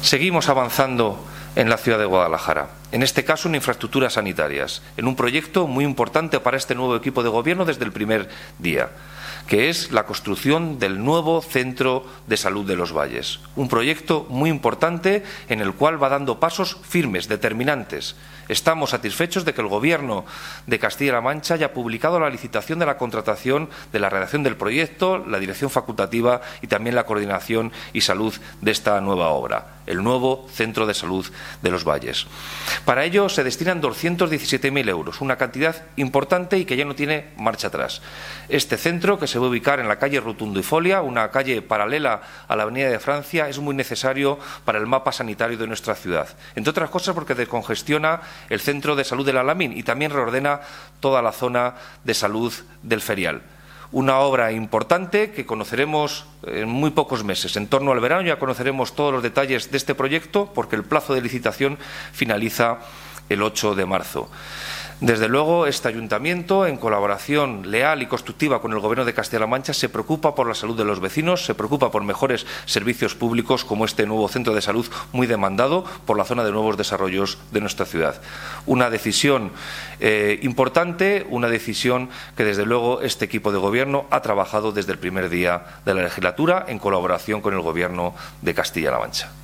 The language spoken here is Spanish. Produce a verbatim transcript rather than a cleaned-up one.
Seguimos avanzando en la ciudad de Guadalajara, en este caso en infraestructuras sanitarias, en un proyecto muy importante para este nuevo equipo de gobierno desde el primer día, que es la construcción del nuevo Centro de Salud de los Valles. Un proyecto muy importante en el cual va dando pasos firmes, determinantes. Estamos satisfechos de que el Gobierno de Castilla-La Mancha haya publicado la licitación de la contratación de la redacción del proyecto, la dirección facultativa y también la coordinación y salud de esta nueva obra, el nuevo Centro de Salud de los Valles. Para ello se destinan doscientos diecisiete mil euros, una cantidad importante y que ya no tiene marcha atrás. Este centro, que se va a ubicar en la calle Rotundo y Folia, una calle paralela a la Avenida de Francia, es muy necesario para el mapa sanitario de nuestra ciudad. Entre otras cosas porque descongestiona el Centro de Salud del Alamín y también reordena toda la zona de salud del Ferial. Una obra importante que conoceremos en muy pocos meses. En torno al verano ya conoceremos todos los detalles de este proyecto porque el plazo de licitación finaliza el ocho de marzo. Desde luego, este ayuntamiento, en colaboración leal y constructiva con el Gobierno de Castilla-La Mancha, se preocupa por la salud de los vecinos, se preocupa por mejores servicios públicos como este nuevo centro de salud muy demandado por la zona de nuevos desarrollos de nuestra ciudad. Una decisión eh, importante, una decisión que desde luego este equipo de Gobierno ha trabajado desde el primer día de la legislatura en colaboración con el Gobierno de Castilla-La Mancha.